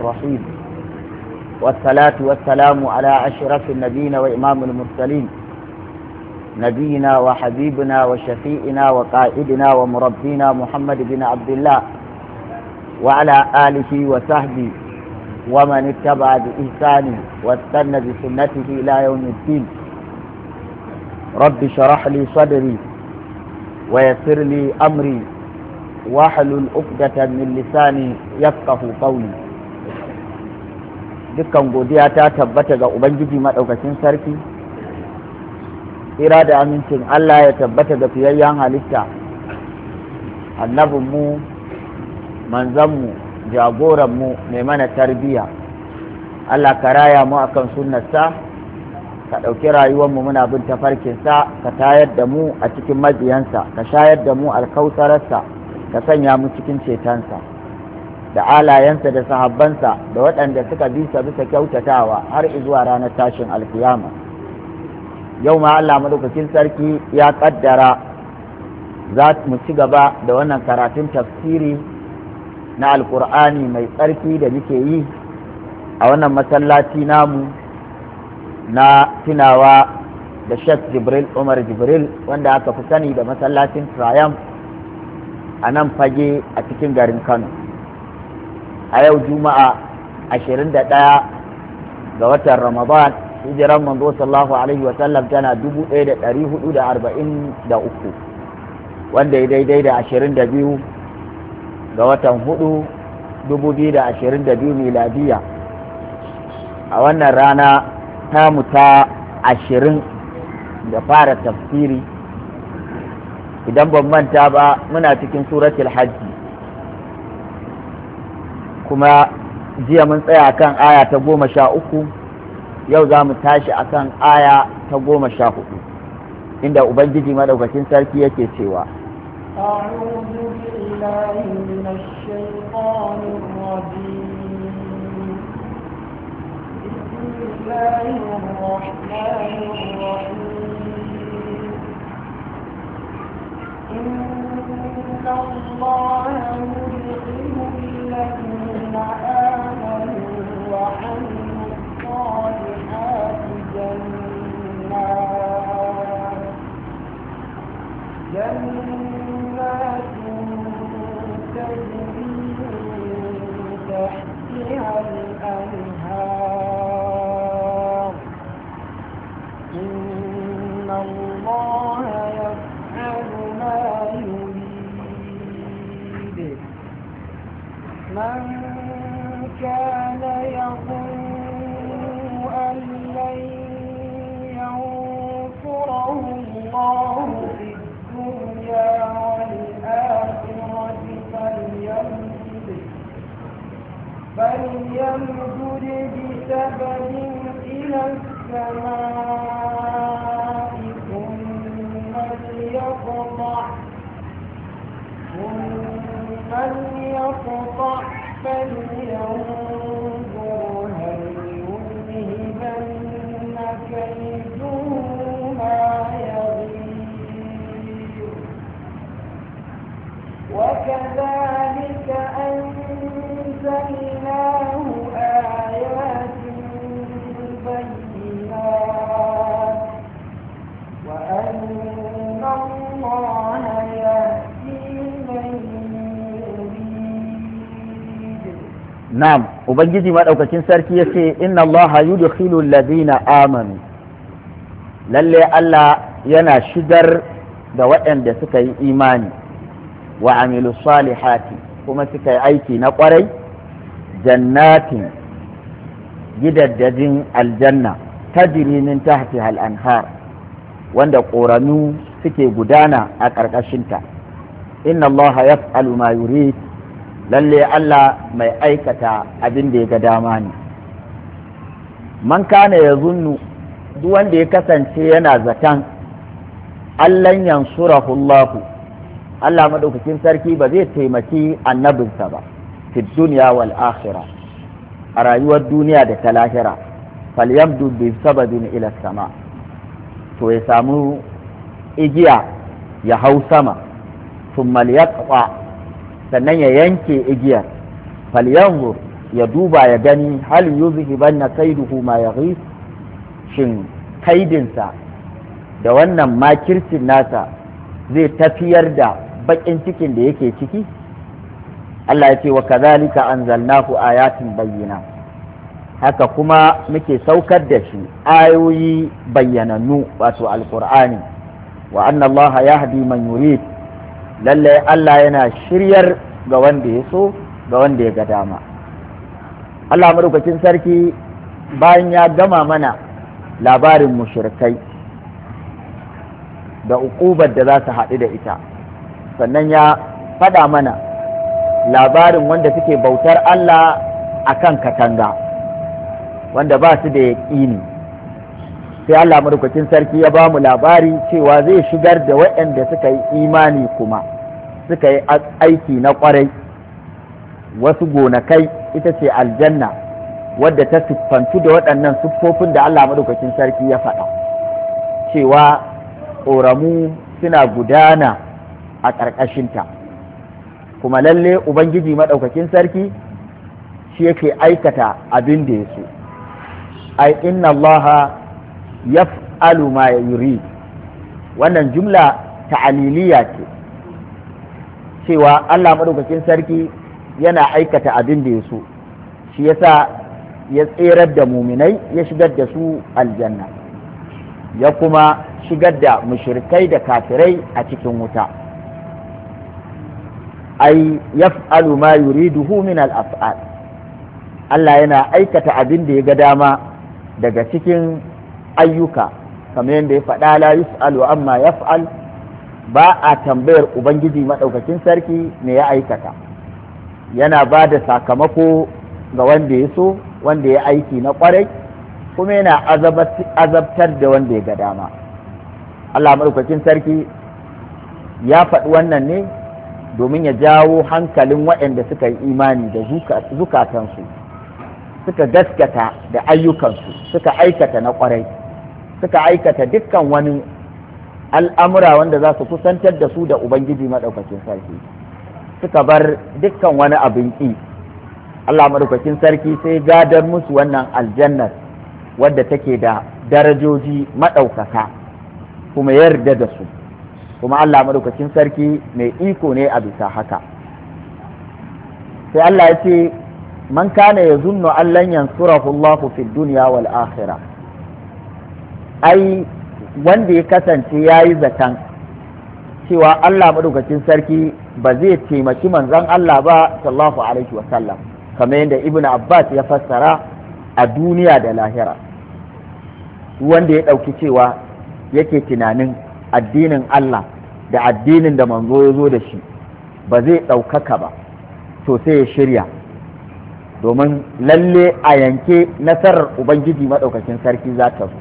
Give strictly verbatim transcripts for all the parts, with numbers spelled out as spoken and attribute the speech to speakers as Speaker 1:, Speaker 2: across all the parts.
Speaker 1: الرحيم، والصلاة والسلام على أشرف النبيين وإمام المرسلين، نبينا وحبيبنا وشفيئنا وقائدنا ومربينا محمد بن عبد الله وعلى آله وصحبه ومن اتبع بإحسانه واستنى بسنته إلى يوم الدين. رب اشرح لي صدري ويسر لي أمري واحلل عقدة من لساني yafqahu qawli. Dukkan godiya ta tabbata ga Ubangiji madaukakin sarki, tsira da amincin Allah ya tabbata ga fiyayyen halitta, annabinmu, manzanmu, jagoranmu mai mana tarbiyya. Allah ka raya mu akan sunnarsa, ka ɗauki rayuwarmu muna bin tafarkinsa, ka tayar da mu a cikin mabiyansa, ka shayar da mu alkautararsa, ka sanya mu cikin cetonsa, da alayensa da sahabbansa da waɗanda suka bi sa bisa kyautatawa har zuwa ranar tashin alkiyama. Yau ma Allah madaukakin sarki ya kaddara za mu ci gaba da wannan karatun tafsiri na alkur'ani mai tsarki da muke yi a wannan masallaci namu na tunawa da Sheikh Jibril Umar Jibril, wanda aka fi sani da masallacin Triumph a nan fage a cikin garin Kano. A yau Juma'a ashirin da ɗaya ga watan Ramadan, hijiran manzo sallallahu alaihi wa sallam tana dubu ɗaya da ɗari hudu da arba'in da uku, wanda ya daidai da ashirin da biyu ga watan hudu dubu biyu da ashirin da biyu miladiya. A wannan rana tamu ta ashirin da fara tafsiri, idan ban manta ba muna cikin suratul hajji, kuma jiya mun tsaya akan aya ta goma sha uku, yau za mu tashi akan aya ta goma sha hudu, inda ubangiji madaukakin sarki yake cewa
Speaker 2: أعوذ بالله من الشيطان الرجيم. بسم الله الرحمن الرحيم. إن الله يدخل الذين آمنوا وعملوا الصالحات جنات جنات تجري من تحتها الأنهار. إن الله يفعل ما يريد. من كان يظن أن لن ينصره الله في الدنيا والآخرة فليمدد فليمدد بسبب إلى السماء ثم ليقطع ثم ليقطع فلينظر هل يذهبن كيده ما يغيظ. وكذلك أنزلناه آيات بينات وأن الله يهدي من يريد.
Speaker 1: نعم، ubangiji madaukakin sarki yace inna allaha yudkhilu alladhina amanu, lalle Allah yana shigar da waɗanda suka yi imani wa amilu salihati kuma suka yi aiki na ƙwarai, jannatin gidaddajin aljanna tajri min tahtiha al-anhar, wanda ƙoranu suke gudana a ƙarƙashinta. Inna allaha yaf'alu ma yurid, lalle Allah mai aikata abin da ya ga dama ne. Man kana ya zunnu, duk wanda ya kasance yana zaton allan yansurahu Allah, Allah madaukakin sarki ba zai taimaki annabinsa ba fi duniya wal akhirah, a rayuwar duniya da ta lahira, falyamdu bi sababin ila sama, to ya samu igiya ya hau sama, thumma liyaqta, sannan ya yanke igiyar, falyanzur ya duba ya gani hal yuzhibanna kaiduhu ma yaghis, shin kaidinsa da wannan makircin nasa zai tafiyar da bakin cikin da yake ciki. Allah ya ce wa kadhalika anzalnahu ayatin bayyina, haka kuma muke saukar da shi ayoyi bayyanannu wato alqur'ani. wa anna Allah yahdi man yurid, lalle Allah yana shiryar ga wanda ya so ga wanda ya ga dama. Allah madaukakin sarki bayan ya gama mana labarin mushrikai da uqubar da za su haɗu da ita, sannan ya faɗa mana labarin wanda suke bautar Allah akan katanga, wanda ba su da yaƙini. sai Allah madaukakin sarki ya ba mu labari cewa zai shigar da waɗanda suka yi imani kuma suka yi aiki na ƙwarai wasu gonakai, ita ce aljanna wadda ta siffantu da waɗannan siffofin da Allah madaukakin sarki ya faɗa cewa ƙoramu suna gudana a ƙarƙashinta. kuma lalle ubangiji madaukakin sarki shi yake aikata abin da ya so. ai inna allaha yaf'alu ma yurid, wannan jumla ta'aliliya ce cewa Allah madaukakin sarki yana aikata abin da ya so, shi yasa ya tserar da muminai ya shigar da su aljanna, ya kuma shigar da mushrikai da kafirai a cikin wuta. ai yaf'alu ma yuriduhu min al-af'al, Allah yana aikata abin da ya ga dama daga cikin ayyuka, kamar yadda ya faɗa la yus'alu amma yaf'al, ba a tambayar ubangiji madaukakin sarki me ya aikata, yana ba da sakamako ga wanda ya so, wanda ya aiki na kwarai, kuma yana azabtar da wanda ya ga dama. Allah madaukakin sarki ya faɗi wannan ne domin ya jawo hankalin waɗanda suka yi imani da zukatansu, suka gaskata da ayyukansu, suka aikata na kwarai, suka aikata dukkan wani al'amura wanda za su kusantar da su da ubangiji maɗaukakin sarki, suka bar dukkan wani abin ƙi. Allah maɗaukakin sarki sai gadar musu wannan aljannar wadda take da darajoji maɗaukaka, kuma yarda da su, kuma Allah maɗaukakin sarki mai iko ne a bisa haka. sai Allah ya ce man kana yazunnu an lan yansurahu Allahu fid dunya wal akhirah, ai wanda ya kasance yayi zaton cewa Allah madaukakin sarki ba zai taimaki manzon Allah ba sallallahu alaihi wa sallam, kamar yadda Ibn Abbas ya fassara a duniya da lahira. wanda ya ɗauki cewa yake tunanin addinin Allah da addinin da manzo ya zo da shi ba zai ɗaukaka ba, to sai ya shirya, domin lalle a yanke nasarar ubangiji maɗaukakin sarki za ta zo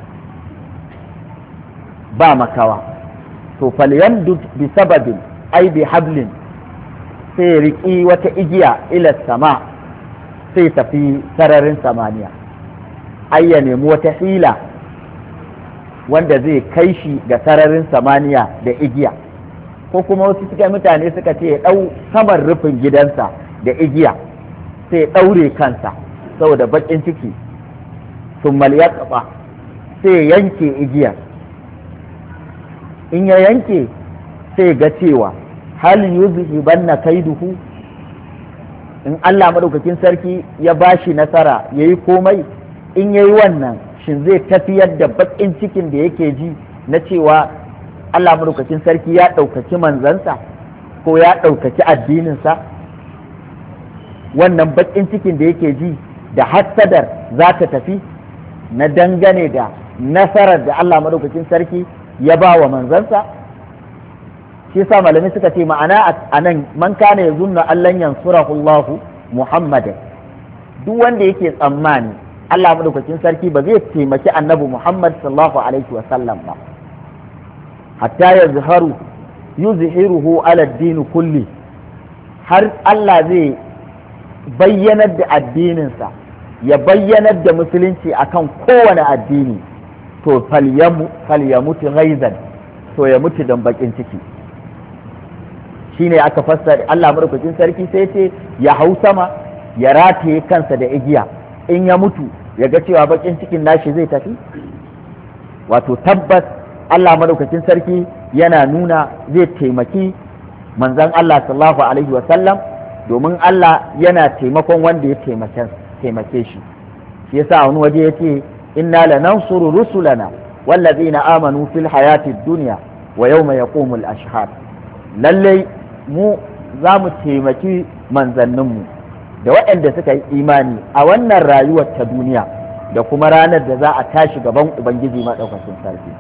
Speaker 1: ba makawa. to falyamdud bi sababin ai bi hablin, sai riƙi wata igiya ila sama, sai tafi sararin samaniya, ai ya nemi wata hila wanda zai kai shi ga sararin samaniya da igiya, ko kuma wasu suka mutane suka ce ya ɗau saman rufin gidansa da igiya sai ya ɗaure kansa saboda baƙin ciki, sun ya ƙafa sai ya yanke igiyar. in ya yanke sai ga cewa hal yuzhibanna kaiduhu, in Allah madaukakin sarki ya bashi nasara yayi komai, in yayi wannan shin zai tafiyar da baƙin cikin da yake ji na cewa Allah madaukakin sarki ya ɗaukaki manzansa ko ya ɗaukaki addininsa? wannan baƙin cikin da yake ji da hassadar za ta tafi na dangane da nasarar da Allah madaukakin sarki ya ba wa manzansa? shi yasa malamai suka ce ma'ana a nan man kana yazunnu allan yansurahu Allah Muhammadan, duk wanda yake tsammani Allah madaukakin sarki ba zai taimaki annabi Muhammad sallallahu alaihi wa sallam ba, hatta yazharu yuzhiruhu ala ad-din kulli, har Allah zai bayyanar da addininsa, ya bayyanar da musulunci akan kowane addini, to falyamutu ghaizan, to ya mutu don bakin ciki. shine aka fassara Allah madaukakin sarki sai ce ya hau sama ya rataye kansa da igiya in ya mutu ya ga cewa bakin cikin nashi zai tafi? Wato tabbas Allah madaukakin sarki yana nuna zai taimaki manzon Allah sallallahu alaihi wa sallam, domin Allah yana taimakon wanda ya taimake shi. Shi yasa wani waje yace inna lanansuru rusulana wallazina amanu fil hayati dunya wa yawma yaqumul ashhad. Lallai mu za mu taimaki manzanninmu da waɗanda suka yi imani a wannan rayuwar ta duniya da kuma ranar da za a tashi gaban Ubangiji maɗaukakin sarki.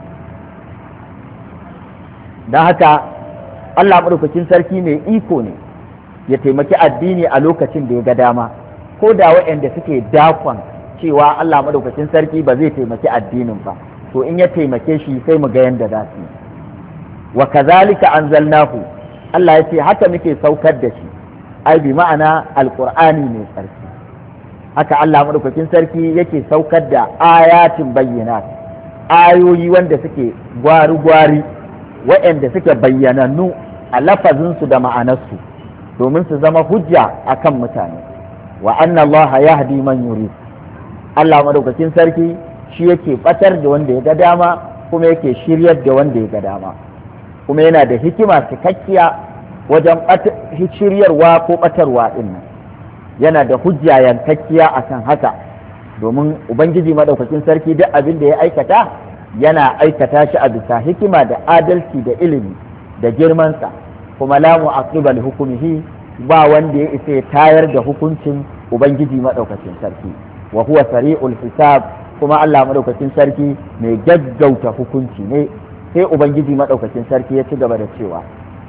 Speaker 1: Don haka Allah maɗaukakin sarki mai iko ne ya taimaki addini a lokacin da ya ga dama, ko da waɗanda suke dakon cewa Allah maɗaukakin sarki ba zai taimaki addinin ba, to in ya taimake shi sai mu ga yadda za su yi. Wa kazalika anzalnahu, Allah ya ce haka muke saukar da shi, ai bi ma'ana alqur'ani mai tsarki. Haka Allah madaukakin sarki yake saukar da ayatin bayyinat, ayoyi wanda suke gwari-gwari, waɗanda suke bayyanannu a lafazinsu da ma'anarsu, domin su zama hujja akan mutane. Wa anna Allah yahdi man yurid, Allah madaukakin sarki shi yake batar da wanda ya ga dama, kuma yake shiryar da wanda ya ga dama. Kuma yana da hikima cikakkiya wajen shiryarwa ko ɓatarwa ɗin nan, yana da hujja yankakkiya a kan haka, domin ubangiji maɗaukakin sarki duk abin da ya aikata yana aikata shi a bisa hikima da adalci da ilimi da girmansa, kuma la mu'aqiba li hukumihi, ba wanda ya isa ya tayar da hukuncin ubangiji maɗaukakin sarki. Wa huwa sari'ul hisab, kuma Allah maɗaukakin sarki mai gaggauta hukunci ne. Sai ubangiji maɗaukakin sarki ya ci gaba da cewa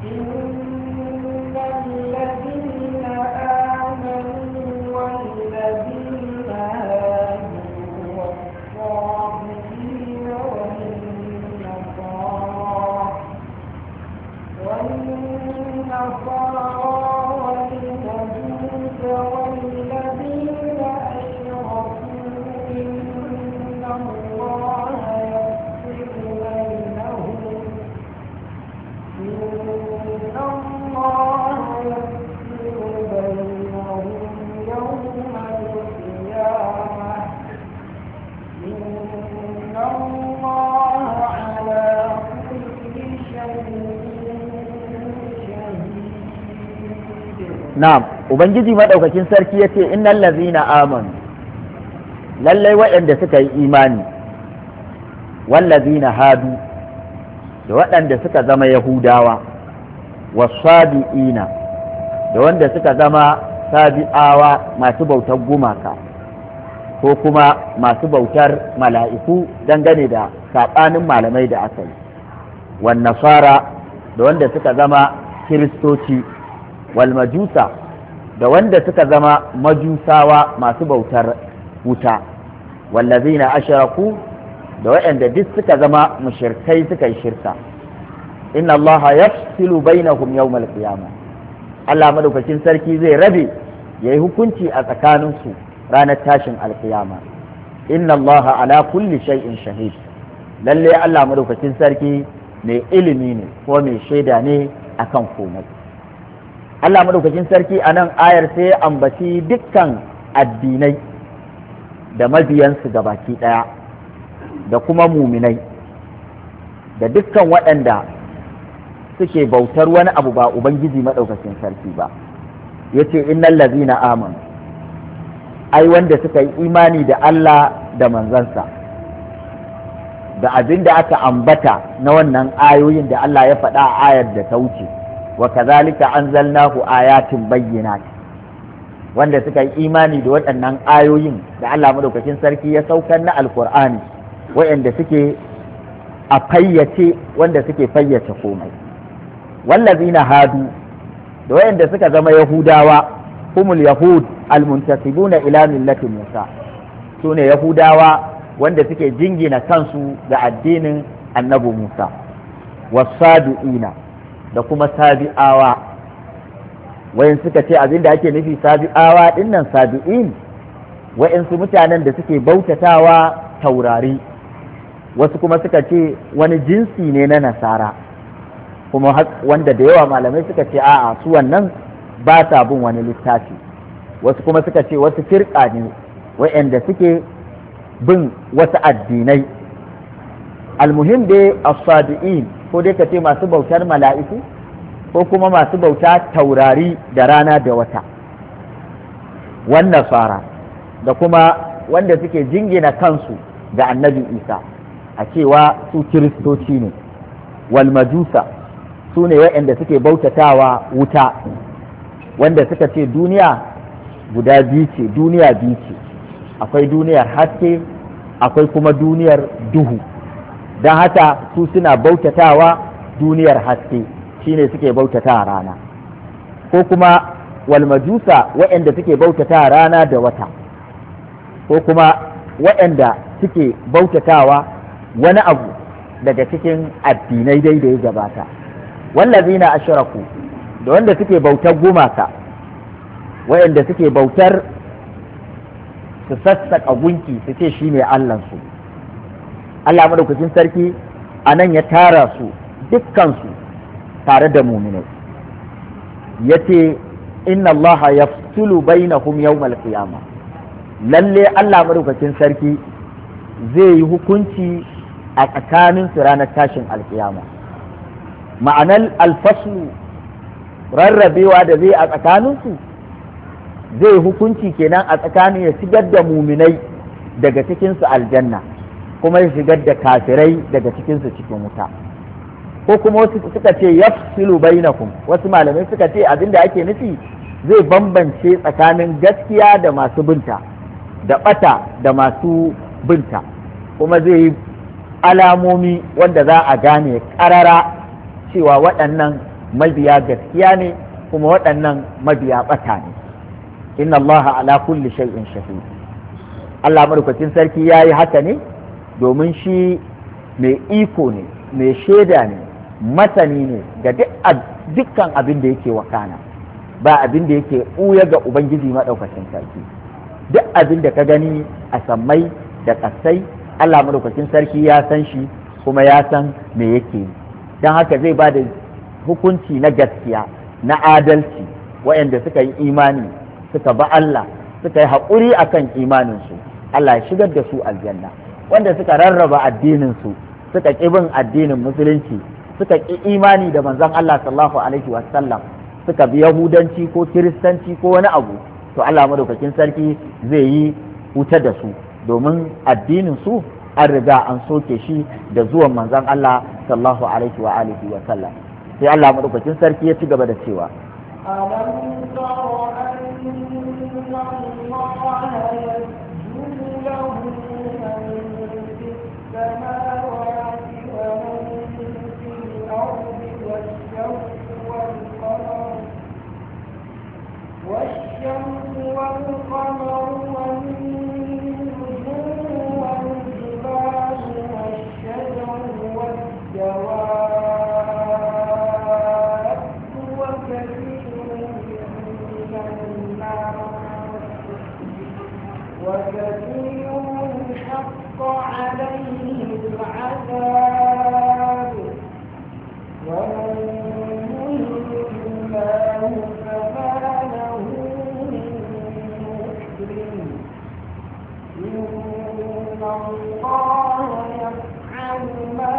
Speaker 1: Na'am, Ubangiji maɗaukakin sarki ya ce, Innal lazina amanu, lallai waɗanda suka yi imani, wallazina hadu, da waɗanda suka zama Yahudawa, wasabi'ina, da wanda suka zama sabi'awa masu bautar gumaka, ko kuma masu bautar mala'iku dangane da saɓanin malamai da aka yi, wan nasara, da wanda suka zama kiristoci, wal majusa, da wanda suka zama majusawa masu bautar wuta, wallazina ashraku, da waɗanda duk suka zama mushrikai suka yi shirka. Inna Allah yafsilu bainahum yawmal qiyamah, Allah madaukakin sarki zai rabe yayi hukunci a tsakaninsu ranar tashin alkiyama. Inna Allah ala kulli shay'in shahid, lalle Allah madaukakin sarki mai ilimi ne ko mai shaida ne akan komai. Allah madaukakin sarki a nan ayar sai ya ambaci dukkan addinai da mabiyansu gabaki ɗaya da kuma muminai da dukkan waɗanda suke bautar wani abu ba Ubangiji madaukakin sarki ba. Ya ce innal lazina amanu, ai wanda suka yi imani da Allah da manzansa da abin da aka ambata na wannan ayoyin da Allah ya faɗa a ayar da ta wuce. Wa kazalika anzalnahu ayatin bayyinat, wanda suka yi imani da waɗannan ayoyin da Allah madaukakin sarki ya saukar na alkur'ani, waɗanda suke a fayyace, wanda suke fayyace komai. Wallazina hadu, da waɗanda suka zama yahudawa, humul yahud almuntasibuna ila millati Musa, sune yahudawa wanda suke jingina kansu da addinin annabi Musa. Wasabi'ina, da kuma sabi'awa, wayan suka ce abin da ake nufi sabi'awa dinnan sabi'in, wayansu mutanen da suke bautatawa taurari, wasu kuma suka ce wani jinsi ne na nasara, kuma wanda da yawa malamai suka ce a'a su wannan ba sa bin wani littafi, wasu kuma suka ce wasu firqa ne wa'anda suke bin wasu addinai. almuhim dai as-sabi'in ko dai ka ce masu bautar mala'iku ko kuma masu bauta taurari da rana da wata, wannan fara da kuma wanda suke jingina kansu ga annabi isa a cewa su kiristoci ne, wal majusa su ne waɗanda suke bautatawa wuta, wanda suka ce duniya guda biyu ce, duniya biyu ce, akwai duniyar haske akwai kuma duniyar duhu, don haka su suna bautatawa duniyar haske shine suke bautatawa rana, ko kuma wal majusa waɗanda suke bautatawa rana da wata, ko kuma waɗanda suke bautatawa wani abu daga cikin addinai dai da ya gabata, wallazina ashraku da wanda suke bautar gumaka, waɗanda suke bautar su sassaƙa gunki su ce shi ne Allahnsu. Allah madaukakin sarki a nan ya tara su dukkansu tare da muminai, ya ce inna Allah ya fitulu bainahum yawmal qiyama, lalle Allah madaukakin sarki zai yi hukunci a tsakaninsu ranar tashin alkiyama. Ma'anar alfaslu rarrabewa da zai a tsakaninsu, zai hukunci kenan a tsakanin ya shigar da muminai daga cikinsu aljanna kuma ya shigar da kafirai daga cikinsu cikin wuta, ko kuma wasu suka ce yafsilu bainakum, wasu malamai suka ce abinda ake nufi zai bambance tsakanin gaskiya da masu binta da bata da masu binta, kuma zai yi alamomi wanda za a gane ƙarara cewa waɗannan mabiya gaskiya ne kuma waɗannan mabiya bata ne. inna Allah ala kulli shay'in shahid. Allah madaukakin sarki ya yi haka ne domin shi mai iko ne, mai shaida ne, masani ne ga dukkan abin da yake wakana, ba abin da yake ɓuya ga Ubangiji maɗaukacin sarki. Duk abin da ka gani a sammai da ƙasai, Allah maɗaukacin sarki ya san shi kuma ya san me yake yi, don haka zai ba da hukunci na gaskiya na adalci waɗanda suka yi imani suka ba Allah suka yi haƙuri akan imaninsu, Allah ya shigar da su aljanna. Wanda suka rarraba addininsu suka ƙi bin addinin musulunci, suka ƙi imani da manzon Allah sallallahu alaihi wasallam, suka bi yahudanci ko kiristanci ko wani abu, to Allah madaukakin sarki zai yi wuta da su, domin addinin su an riga an soke shi da zuwan manzon Allah sallallahu alaihi wa alihi wa sallam. Sai Allah madaukakin sarki ya ci gaba da cewa
Speaker 2: ألم تر أن الله يسجد له من في السماوات ومن في الأرض والشمس والقمر والشمس والقمر والنجوم والجبال والشجر والدواب وكثير من الناس وكثير حق عليه العذاب ومن يهن الله فما له من مكرم إن الله يفعل ما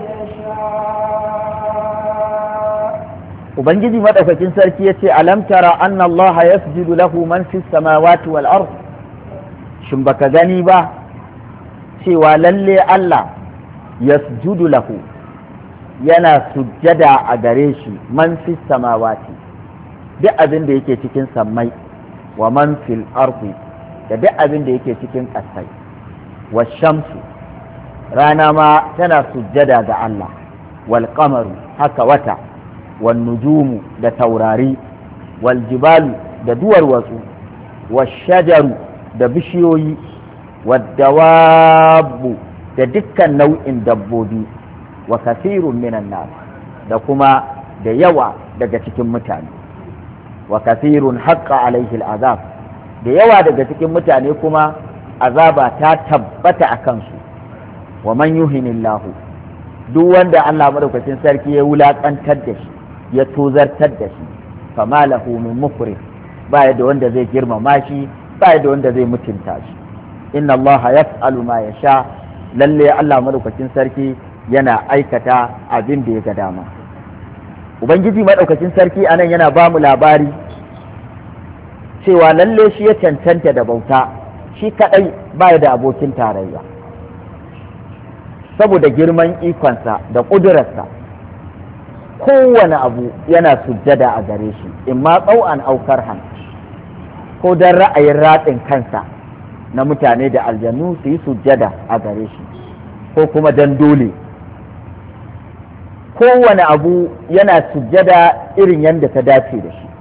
Speaker 2: يشاء.
Speaker 1: Ubangiji madaukakin sarki yace alam tara anna Allah yasjudu lahu man fis samawati wal ard, shin baka gani ba cewa lalle Allah yasjudu lahu yana sujjada a gare shi man fis samawati, duk abin da yake cikin sammai, wa man fil ardi da duk abin da yake cikin ƙasai, wa shamsu rana ma tana sujjada ga Allah, wal qamaru haka wata, wal nujumu da taurari, wal jibalu da duwar watsu, wal shajaru da bishiyoyi, wad dawabu da dukkan nau'in dabbobi, wa kathirun minan nas da kuma da yawa daga cikin mutane, wa kathirun haqqa alaihi al'azab da yawa daga cikin mutane kuma azaba ta tabbata a kansu. Wa man yuhinillahu, duk wanda Allah madaukakin sarki ya wulakantar da shi ya tozartar da shi, fama lahu min mukrim, ba da wanda zai girmama shi, ba da wanda zai mutunta shi. inna allaha yaf'alu ma yasha, lalle Allah madaukakin sarki yana aikata abin da ya ga dama. Ubangiji madaukakin sarki anan yana ba mu labari cewa lalle shi ya cancanta da bauta, shi kadai baya da abokin tarayya, saboda girman ikonsa da ƙudurarsa kowane abu yana sujjada a gare shi, in ma tsau'an aukar han, ko don ra'ayin ratsin kansa na mutane da aljanu su yi sujjada a gare shi, ko kuma don dole. Kowane abu yana sujjada irin yadda ta dace da shi,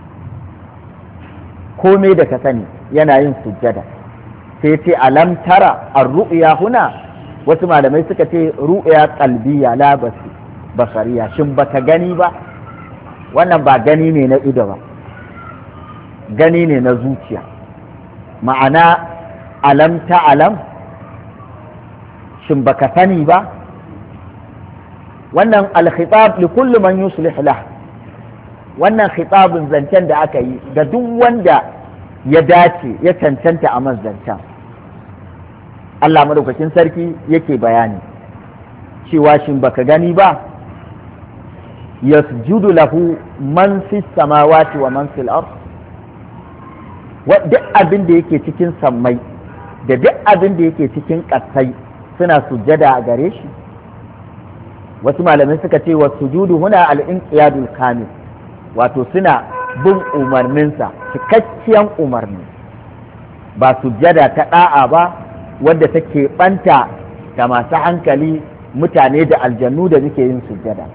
Speaker 1: komai da ka sani yana yin sujjada. Sai ce alam tara ar-ru'ya huna, wasu malamai suka ce ru'ya qalbiyya la basariya, shin baka gani ba? Wannan ba gani ne na ido ba, gani ne na zuciya. Ma'ana alam ta alam, shin baka sani ba? Wannan al-khitab li kulli man yuslih lah, wannan khitabin zancen da aka yi ga duk wanda ya dace ya cancanta a manzancen. Allah madaukakin sarki yake bayani cewa shin baka gani ba, yasjudu lahu man fis samawati wa man fil ard, duk abin da yake cikin sammai da duk abin da yake cikin ƙasai suna sujjada a gare shi. Wasu malamai suka ce wa sujudu huna al-inqiyadul kamil, wato suna bin umarninsa cikakken umarni, ba sujjada ta da'a ba wadda take banta da masu hankali, mutane da aljannu da suke yin sujjada.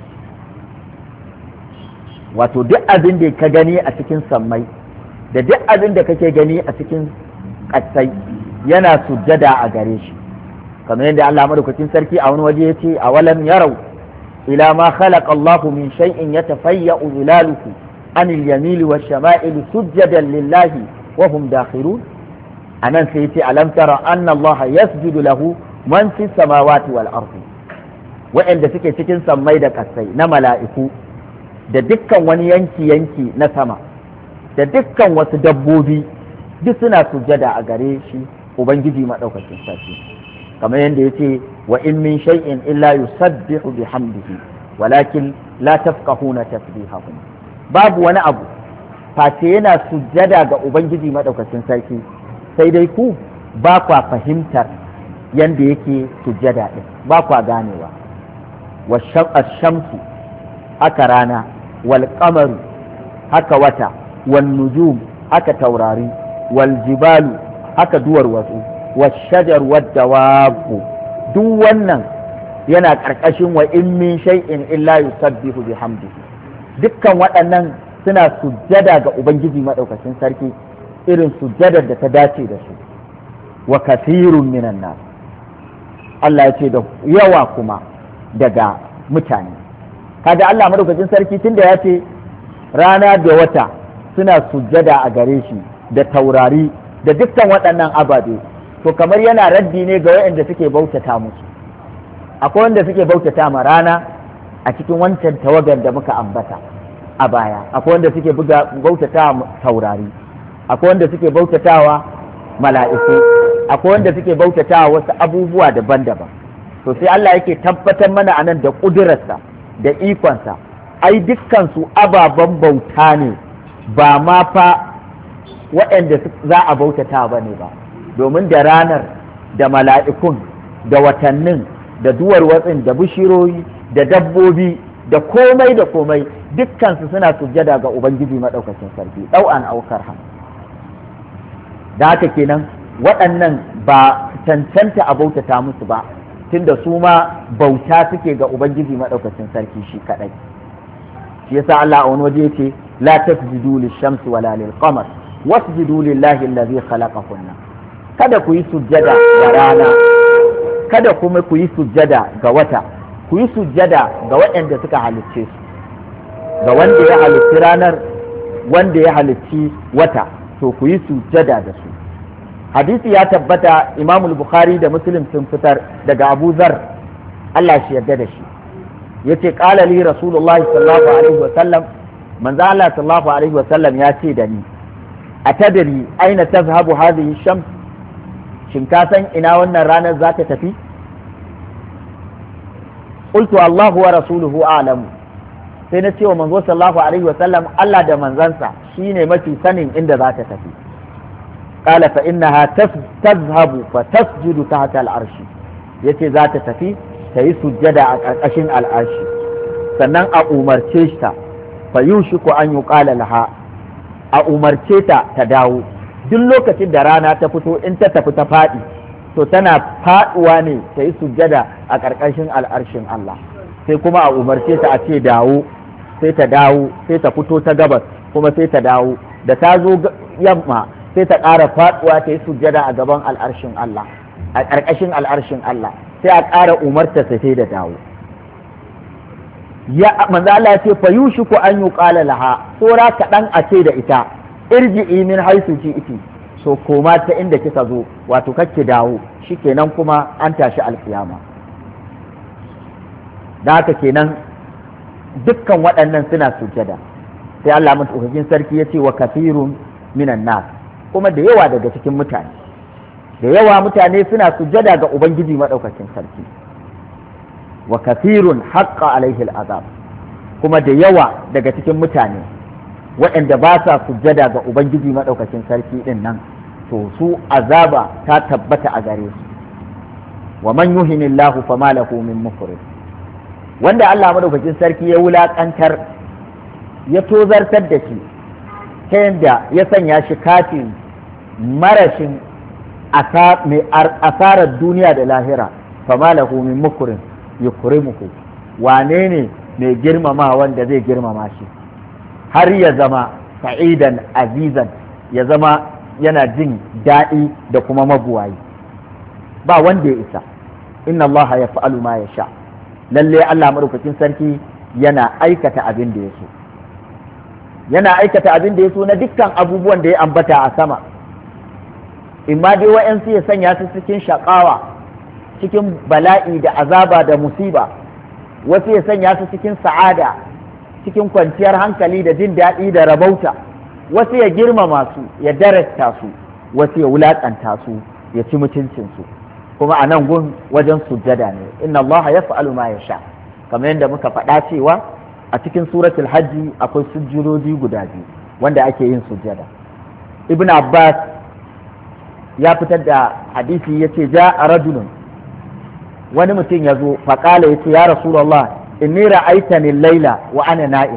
Speaker 1: Wato duk abin da ka gani a cikin sammai da duk abin da kake gani a cikin ƙasai yana sujjada a gare shi, kamar yadda Allah madaukakin sarki a wani waje yace awalam yarau ila ma khalaqa Allahu min shay'in yatafayya'u zilaluhu anil yamini wash shama'ili sujjadan lillahi wa hum dakhirun. Anan sai yace alam tara anna Allah yasjudu lahu man fis samawati wal ardi, wa'anda suke cikin sammai da ƙasai na mala'iku da dukkan wani yanki yanki na sama da dukkan wasu dabbobi duk suna sujjada a gare shi Ubangiji madaukakin sarki, kamar yadda yace wa in min shay'in illa yusabbihu bihamdihi walakin la tafqahuna tasbihahum. Babu wani abu face yana sujjada ga Ubangiji madaukakin sarki, sai dai ku ba kwa fahimtar yanda yake sujjada din, ba kwa ganewa. wa shamsu haka rana, wal qamaru haka wata, wan nujum haka taurari, wal jibalu haka duwar wasu, was shajar wad dawabu, duk wannan yana ƙarƙashin wa in min shay'in illa yusabbihu bihamdihi. Dukkan waɗannan suna sujjada ga Ubangiji madaukakin sarki irin sujjadar da ta dace da su. Wa kathirun minan nas, Allah ya ce da yawa kuma daga mutane. Kaga Allah madaukakin sarki tunda ya ce rana da wata suna sujjada a gare shi, da taurari da dukkan waɗannan ababe, to kamar yana raddi ne ga waɗanda suke bautata musu. Akwai wanda suke bautata ma rana a cikin wancan tawagar da muka ambata a baya, akwai wanda suke bautata taurari, akwai wanda suke bautatawa mala'iku, akwai wanda suke bautatawa wasu abubuwa daban-daban. To sai Allah yake tabbatar mana anan da ƙudurarsa da ikonsa, ai dukkan su ababen bauta ne, ba ma fa waɗanda za a bautata ba ne ba, domin da ranar da mala'ikun da watannin da duwar watsin da bishiroyi da dabbobi da komai da komai dukkansu suna sujjada ga Ubangiji maɗaukacin sarki ɗau'an aukar ham. Da haka kenan waɗannan ba cancanta a bautata musu ba, tunda su ma bauta suke ga Ubangiji maɗaukacin sarki shi kaɗai. Shi yasa Allah a wani waje yace la tasjudu lish-shamsi wala lil-qamar wasjudu lillahi allazi khalaqahunna. Kada ku yi sujjada ga rana, kada kuma ku yi sujjada ga wata, ku yi sujjada ga waɗanda suka halicce su, ga wanda ya halicci ranar, wanda ya halicci wata, to ku yi sujjada da su. Hadisi ya tabbata Imam Bukhari da Muslim sun fitar daga Abu Zar, Allah shi yarda da shi, yace qala li Rasulullahi sallallahu alaihi wa sallam, manzo Allah sallallahu alaihi wasallam ya ce da ni atadri aina tazhabu hadhihi shams, shin ka san ina wannan ranar za ta tafi? qultu Allahu wa rasuluhu a'lamu, sai na ce wa manzo sallallahu alaihi wasallam Allah da manzansa shine mafi sanin inda za ta tafi. qala fa innaha tazhabu fa tasjudu tahta al-arshi, yace za ta tafi ta yi sujjada a ƙarƙashin al'arshi, sannan a umarce ta fa yushiku an yuqala laha, a umarce ta ta dawo. Duk lokacin da rana ta fito in ta tafi ta faɗi to tana faɗuwa ne ta yi sujjada a ƙarƙashin al'arshin Allah, sai kuma a umarce ta a ce dawo, sai ta dawo, sai ta fito ta gabas kuma sai ta dawo, da ta zo yamma sai ta ƙara faɗuwa ta yi sujjada a gaban al'arshin Allah, a ƙarƙashin al'arshin Allah, sai a ƙara umarta sai da dawo. Ya manzo Allah ce fa yushiku an yuqala laha, tsora kaɗan a ce da ita irji'i min haisu iti, so koma ta inda kika zo, wato kake dawo, shikenan kuma an tashi alkiyama. Da haka kenan dukkan waɗannan suna sujjada. Sai Allah madaukakin sarki ya ce wa kafirun minan nas, kuma da yawa daga cikin mutane da yawa mutane suna sujjada ga ubangiji madaukakin sarki. Wa kafirun haqqa alaihi al'azab, kuma da yawa daga cikin mutane waɗanda ba sa sujjada ga ubangiji madaukakin sarki din nan, to su azaba ta tabbata a gare su. Wa man yuhinillahu fama lahu min mukrim, wanda Allah madaukakin sarki ya wulakantar ya tozartar da shi ta yadda ya sanya shi kafin marashin mai asarar duniya da lahira, fama lahu min mukrim yukrimuhu, wane ne mai girmama wanda zai girmama shi har ya zama sa'idan azizan, ya zama yana jin daɗi da kuma mabuwayi? Ba wanda ya isa. Inna Allah ya fa'alu ma ya sha, lalle Allah madaukakin sarki yana aikata abin da ya so, yana aikata abin da ya so na dukkan abubuwan da ya ambata a sama. Imma dai wa'yansu ya sanya su cikin shaƙawa, cikin bala'i da azaba da musiba, wasu ya sanya su cikin sa'ada, cikin kwanciyar hankali da jin daɗi da rabauta, wasu ya girmama su ya darasta su, wasu ya wulaƙanta su ya ci mutuncinsu. Kuma a nan gun wajen sujjada ne, inna Allah ya fa'alu ma ya sha, kamar yadda muka faɗa cewa a cikin suratul hajji akwai sujjudodi guda biyu wanda ake yin sujjada. Ibn Abbas ya fitar da hadisi ya ce ja a rajulun, wani mutum ya zo faƙala ya ce ya Rasulallah inni ra'aitani laila wa ana na'im,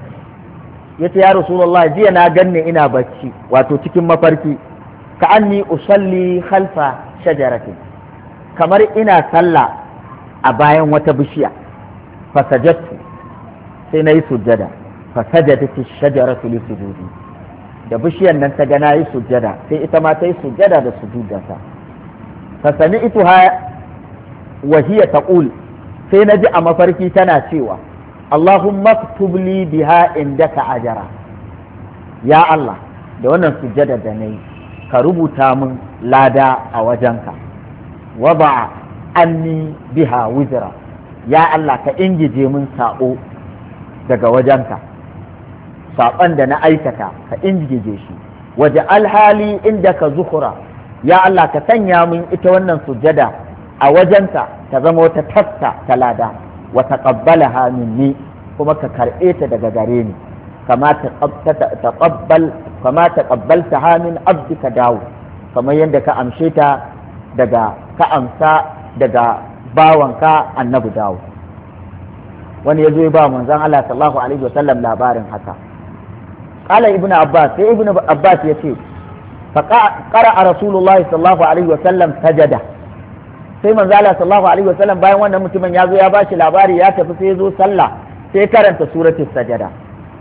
Speaker 1: ya ce ya Rasulallah jiya na ganni ina bacci, wato cikin mafarki, ka anni usalli khalfa shajaratin, kamar ina sallah a bayan wata bishiya, fasajattu sai na yi sujjada, fasajadati shajaratu li sujudi, da bishiyar nan ta ga na yi sujjada sai ita ma ta yi sujjada da sujudata. fa sami'tuha wa hiya taqul, sai na ji a mafarki tana cewa Allahumma ktub li biha indaka ajara, ya Allah da wannan sujjada da nayi ka rubuta min lada a wajenka, waba anni biha wizra, ya Allah ka ingije min sa'o daga wajenka, saɓon da na aikata ka ingije shi, waje alhali inda ka zuhura, ya Allah ka sanya min ita wannan sujjada a wajenka ta zama wata tafsa ta lada, wa taqabbalaha minni, kuma ka karɓe ta daga gare ni, kama taqabbal kama taqabbaltaha min abdika Dawud, kamar yadda ka amshe ta daga ka amsa daga bawanka annabi Dawud. Wani ya zo ya ba manzon Allah sallallahu alaihi wa sallam labarin haka. Qala ibnu Abbas, sai ibnu Abbas ya ce fa qara'a rasulullahi sallallahu alaihi wa sallam sajada, sai manzon Allah sallallahu alaihi wa sallam bayan wannan mutumin ya zo ya bashi labari ya tafi, sai ya zo sallah sai karanta suratul sajada.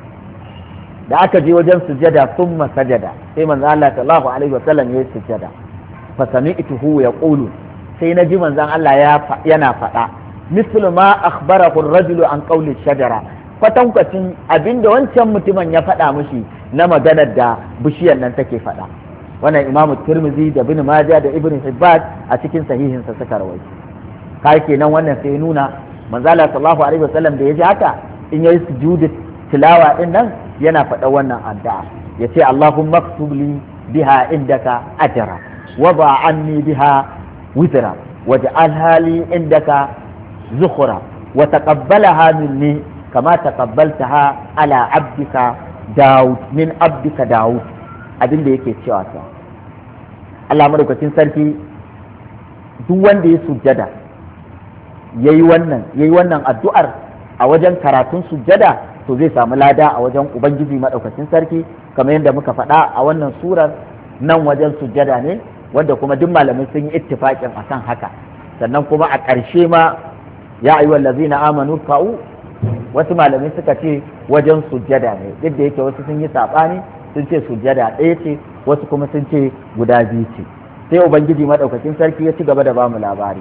Speaker 1: Da aka je wajen sujada thumma sajada, sai manzon Allah sallallahu alaihi wa sallam ya yi sujada. fa sami'tuhu yaqulu, sai na ji manzon Allah yana faɗa mislu ma akhbarahu ar-rajulu an qawli shajara, kwatankwacin abinda wancan mutumin ya faɗa mishi na maganar da bishiyar nan take faɗa. Wannan Imam Tirmidhi da Ibn Majah da Ibn Hibban a cikin sahihin sa suka rawaito. Kai kenan wannan sai nuna manzon Allah sallallahu alaihi wasallam da ya ji haka in yayi sujudi tilawa din nan yana faɗa wannan addu'a yace Allahumma aktub li biha indaka ajra wa ba anni biha wizra waj'alha li indaka zukhra wa taqabbalaha minni kama taqabbaltaha ala abdika Daud min abdika Daud abin da yake cewa sa Allah madaukakin sarki duk wanda ya sujjada yayi wannan yayi wannan addu'ar a wajen karatun sujjada to zai samu lada a wajen ubangiji madaukakin sarki kamar yadda muka faɗa a wannan surar nan wajen sujjada ne wanda kuma duk malamai sun yi ittifaqin akan haka sannan kuma a ƙarshe ma ya ayyuhal ladzina amanu ka'u wasu malamai suka ce wajen sujjada ne duk da yake wasu sun yi saɓani sun ce sujjada ɗaya ce wasu kuma sun ce guda biyu ce sai ubangiji madaukakin sarki ya ci gaba da bamu labari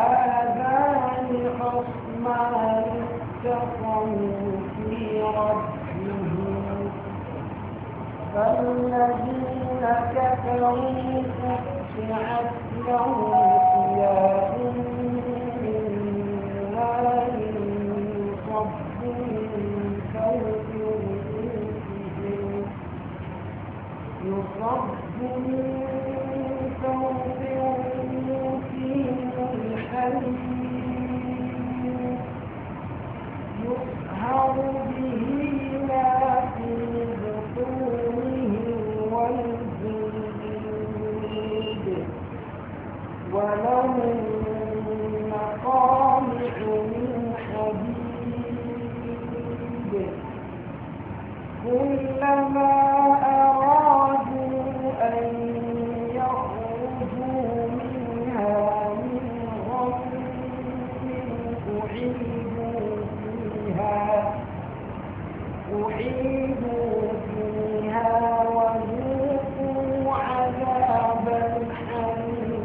Speaker 2: فالذين كفروا قطعت لهم ثياب من نار يصب من فوق رؤوسهم يصب من فوق رؤوسهم الحميم يصهر به ما في بطونهم والجلود ولهم مقامع من حديد كلما أرادوا أن يخرجوا منها من غم أعيدوا فيها أعيدوا فيها وذوقوا عذاب الحريق.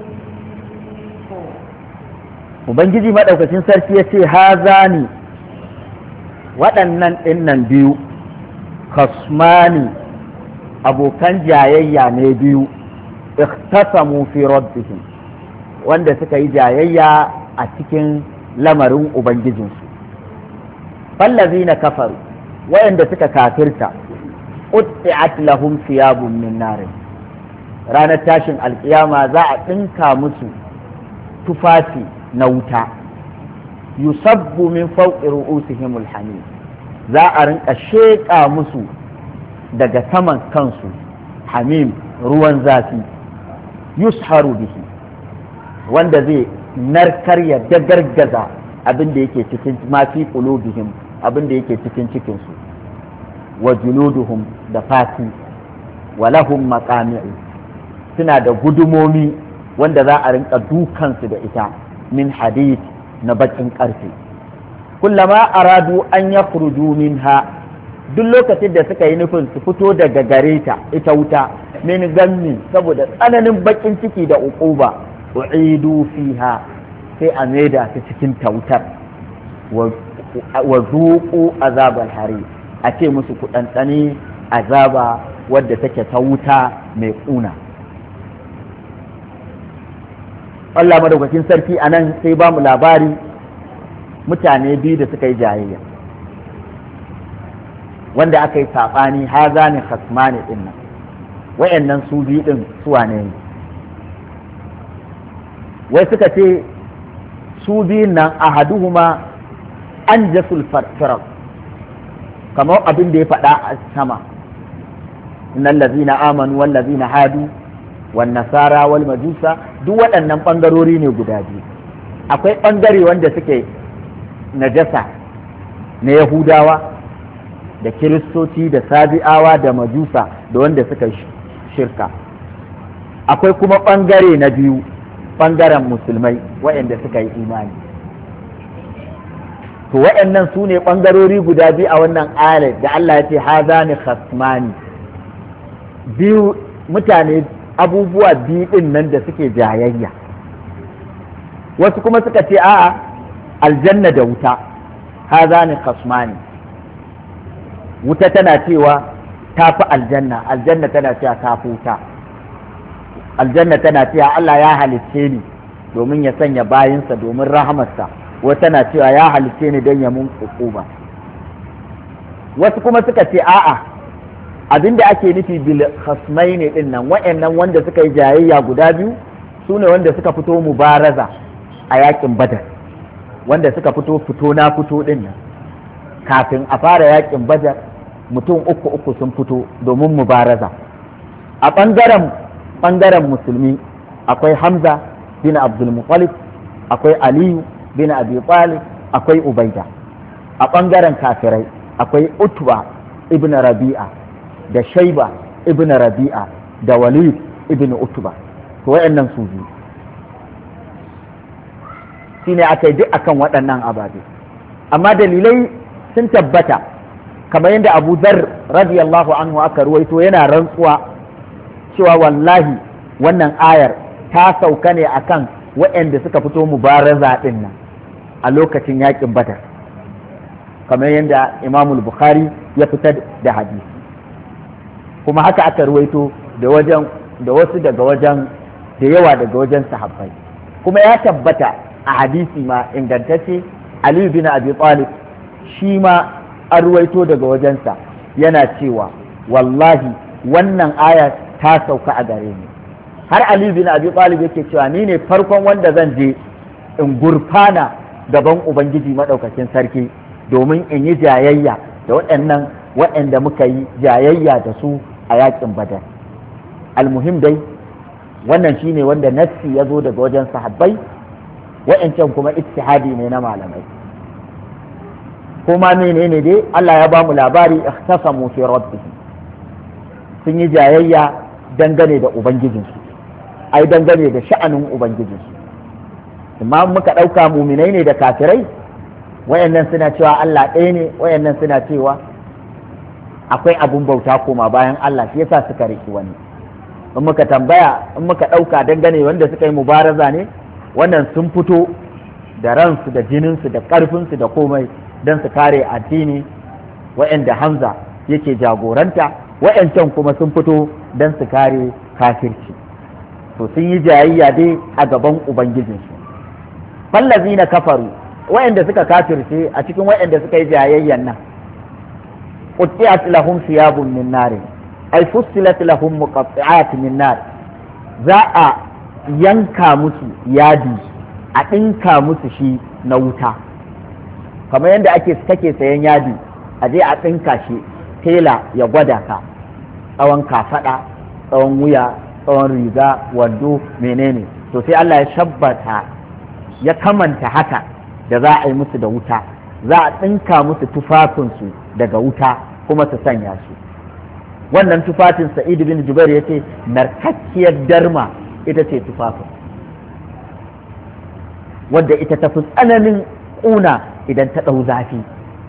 Speaker 1: Ubangiji maɗaukacin sarki ya ce haza ne waɗannan ɗinnan biyu kasmani abokan jayayya ne biyu ikhtasamu fi rabbihim wanda suka yi jayayya a cikin lamarin ubangijinsu fallazina kafaru wayanda suka kafirta qutti'at lahum thiyabun min nar ranar tashin alkiyama za a ɗinka musu tufafi na wuta yusabbu min fawqi ru'usihim alhamim za a rinka sheƙa musu daga saman kansu hamim ruwan zafi yusharu bihi wanda zai narkar ya dagargaza abin da yake cikin mafi qulubihim abin da yake cikin cikinsu wa juluduhum da fati wa lahum maqami'u suna da gudumomi wanda za a rinka dukansu da ita min hadid na bakin karfe kullama aradu an yakhruju minha duk lokacin da suka yi nufin su fito daga gare ta ita wuta min gammi saboda tsananin bakin ciki da uquba u'idu fiha sai a maida su cikin tautar wa zuqu azabal hari a ce musu ku ɗanɗani azaba wadda take ta wuta mai ƙuna. Allah madaukakin sarki a nan sai ba mu labari mutane biyu da suka yi jayayya wanda aka yi saɓani haza ne khasmani ɗin nan wa'annan su biyu ɗin su wane ne wai suka ce su biyun nan ahaduhuma an jasul farfirar kamar abin da ya faɗa a sama innal ladzina amanu wal ladzina hadu wan nasara wal majusa duk waɗannan ɓangarori ne guda biyu akwai ɓangare wanda suke najasa na yahudawa da kiristoci da sabi'awa da majusa da wanda suka shirka akwai kuma ɓangare na biyu ɓangaren musulmai waɗanda suka yi imani to waɗannan su ne ɓangarori guda biyu a wannan ayat da Allah ya ce haza ne khasmani biyu mutane abubuwa biyu ɗin nan da suke jayayya wasu kuma suka ce a'a aljanna da wuta haza ne khasmani wuta tana cewa ta fi aljanna aljanna tana cewa ta fi wuta aljanna tana cewa Allah ya halicce ni domin ya sanya bayinsa domin rahamarsa wata tana cewa ya halicce ni don ya mun ukuba wasu kuma suka ce a'a abinda ake nufi bil khasmaini din nan wa'annan wanda suka yi jayayya guda biyu su ne wanda suka fito mubaraza a yakin badar, wanda suka fito fito na fito din nan kafin a fara yakin badar mutum uku uku sun fito domin mubaraza. A ɓangaren ɓangaren musulmi akwai Hamza bin Abdul Muttalib, akwai Aliyu bin Abi Talib, akwai Ubaida. A ɓangaren kafirai akwai Utba ibn Rabi'a da Shaiba ibn Rabi'a da Walid ibn Utba. To wayannan su biyu shine aka yi duk akan waɗannan ababe, amma dalilai sun tabbata kamar yadda Abu Dharr radiyallahu anhu aka ruwaito yana rantsuwa cewa wallahi wannan ayar ta sauka ne akan waɗanda suka fito mubaraza din nan a lokacin yakin Badar, kamar yadda Imam Bukhari ya fitar da hadisi, kuma haka aka ruwaito da wajen da wasu daga wajen da yawa daga wajen sahabbai, kuma ya tabbata a hadisi ma ingantacce Ali bin Abi Talib shi ma an ruwaito daga wajensa yana cewa wallahi wannan aya ta sauka a gare ni. Har Ali bin Abi Talib yake cewa ni ne farkon wanda zan je in gurfana gaban Ubangiji madaukakin sarki domin in yi jayayya da waɗannan waɗanda muka yi jayayya da su a yakin Badar. Almuhim dai wannan shine wanda nassi ya zo daga wajen sahabbai, wa'ancan kuma ijtihadi ne na malamai. Kuma menene dai Allah ya ba mu labari ikhtasamu fi rabbihim, sun yi jayayya dangane da ubangijinsu, ai dangane da sha'anin ubangijinsu. Amma muka ɗauka muminai ne da kafirai, wayannan suna cewa Allah ɗaya ne, wayannan suna cewa akwai abun bauta koma bayan Allah, shi yasa suka riki wani. In muka tambaya, in muka ɗauka dangane wanda suka yi mubaraza ne, wannan sun fito da ransu da jininsu da ƙarfinsu da komai don su kare addini, wa'anda Hamza yake jagoranta, wa'ancan kuma sun fito don su kare kafirci. To sun yi jayayya dai a gaban ubangijinsu. Fallazi na kafaru, wa'anda suka kafirce a cikin wa'anda suka yi jayayyan nan, qutti'at lahum thiyabun min nar, ay fussilat lahum muqatti'at min nar, za a yanka musu yadi a ɗinka musu shi na wuta, kamar yadda ake kake sayan yadi a je a ɗinka shi tela ya gwada ka tsawon kafaɗa, tsawon wuya, tsawon riga, wando, menene. To sai Allah ya shabbata ya kamanta haka da za a yi musu da wuta, za a ɗinka musu tufafinsu daga wuta kuma su sanya shi. Wannan tufafin Sa'id bin Jubair ya ce narkakkiyar darma ita ce tufafin, wadda ita tafi tsananin ƙuna idan ta ɗau zafi.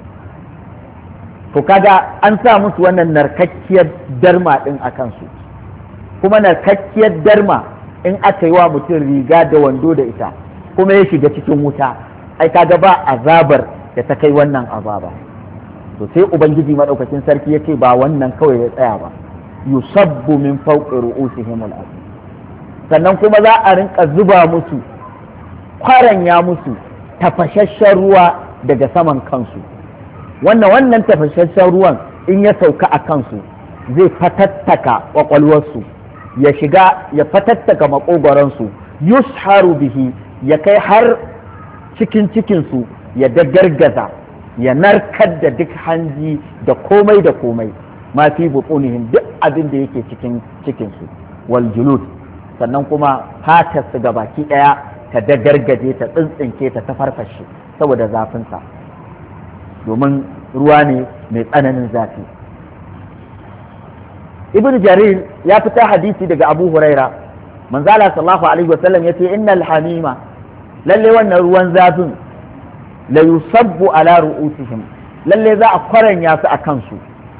Speaker 1: To kaga an sa musu wannan narkakkiyar darma ɗin a kansu, kuma narkakkiyar darma in aka yi wa mutum riga da wando da ita kuma ya shiga cikin wuta, ai kaga ba azabar da ta kai wannan azaba. To sai ubangiji madaukakin sarki yace ba wannan kawai ya tsaya ba, yusabbu min fawqi ru'usihim al-ard, sannan kuma za a rinka zuba musu, kwaranya musu tafashashen ruwa daga saman kansu. Wannan wannan tafashashen ruwan in ya sauka a kansu zai fatattaka kwakwalwarsu, ya shiga ya fatattaka makogoransu, yusharu bihi, ya kai har cikin cikinsu, ya dagargaza, ya narkar da duk hanji da komai da komai, ma fi butunihim, duk abin da yake cikin cikinsu, wal julud, sannan kuma fatarsu ga baki ɗaya ta dagargaje, ta tsintsinke ta ta farfashe saboda zafinsa, domin ruwa ne mai tsananin zafi. Ibn Jarir ya fita hadisi daga Abu Huraira, manzala sallallahu alaihi wasallam yace innal hamima, lalle wannan ruwan zafin la yusabbu ala ru'usihim, lalle za a kwaranya su a kansu,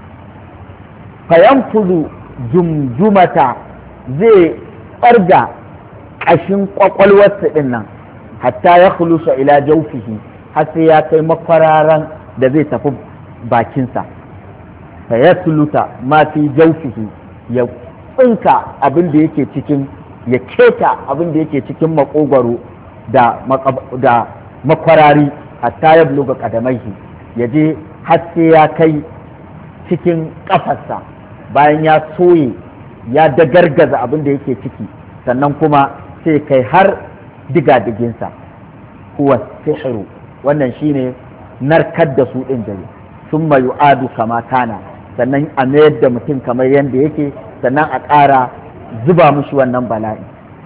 Speaker 1: fayanfudu jumjumata, zai ɓarga ƙashin ƙwaƙwalwarsa ɗin nan, hatta ya khulusa ila jawfihi, har sai ya kai makwararan da zai tafi bakinsa, fa ya suluta ma fi jawfihi, ya tsinka abin da yake cikin, ya keta abin da yake cikin makogwaro da da makwarari, hatta ya buluga kadamaihi, ya je har sai ya kai cikin kafarsa, bayan ya soye ya dagargaza abin da yake ciki sannan kuma sai kai har diga-diginsa huwa sihiru wannan shine narkar da su ɗin dare sun yu'adu kama kana sannan a mayar da mutum kamar yadda yake sannan a ƙara zuba mushi wannan bala'i.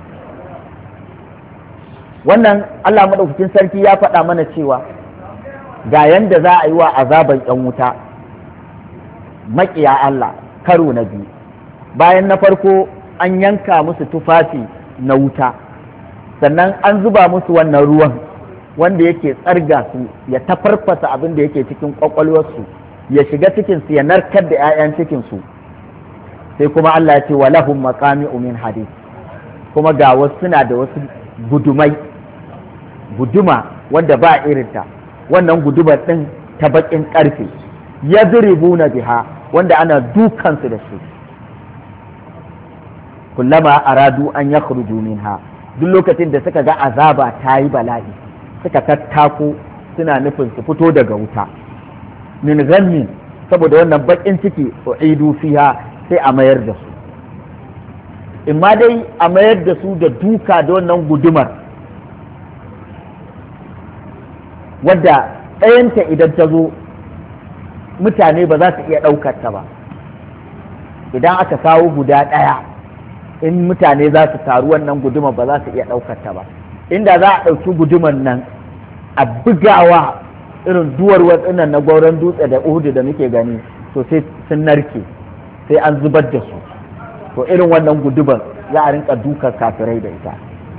Speaker 1: Wannan Allah maɗaukakin sarki ya faɗa mana cewa ga yanda za a yi wa azaban ‘yan wuta maƙiya Allah karo na biyu, bayan na farko an yanka musu tufafi na wuta sannan an zuba musu wannan ruwan wanda yake tsarga su ya tafarfasa abin da yake cikin ƙwaƙwalwarsu ya shiga cikinsu ya narkar da ‘ya'yan cikinsu, sai kuma Allah ya ce wa lahum maqami'u min hadid, kuma ga wasu suna da wasu gudumai guduma wanda ba irinta, wannan gudumar ɗin ta baƙin ƙarfe yadribuna biha wanda ana dukansu da shi kullama aradu an yakhruju minha, duk lokacin da suka ga azaba ta yi bala'i suka tattako suna nufin su fito daga wuta min ghammin saboda wannan baƙin ciki u'idu fiha sai a mayar da su, imma dai a mayar da su da duka da wannan gudumar wadda ɗayanta idan ta zo mutane ba za su iya ɗaukar ta ba, idan aka kawo guda ɗaya in mutane za su taru wannan gudumar ba za su iya ɗaukar ta ba, inda za a ɗauki gudumar nan a bugawa irin duwar watsinan na gauran dutse da uhudu da muke gani to sai sun narke sai an zubar da su, to irin wannan gudumar za a rinka dukar kafirai da ita,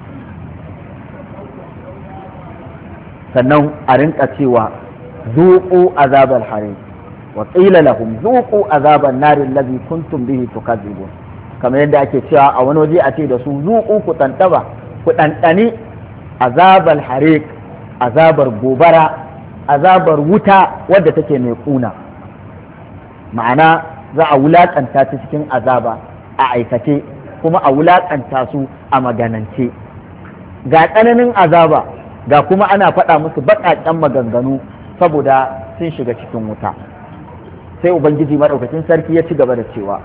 Speaker 1: sannan a rinka cewa zuqu azabal harim wa qila lahum zuqu azaban narin ladhi kuntum bihi tukadzibun, kamar yadda ake cewa a wani waje a ce da su zuqu ku tantaba ku ɗanɗani azabal harik azabar gobara azabar wuta wadda take mai kuna, ma'ana za a wulaƙanta ta cikin azaba a aikace kuma a wulaƙanta su a maganance, ga tsananin azaba ga kuma ana faɗa musu baƙaƙen maganganu saboda sun shiga cikin wuta. Sai ubangiji maɗaukacin sarki ya ci gaba da cewa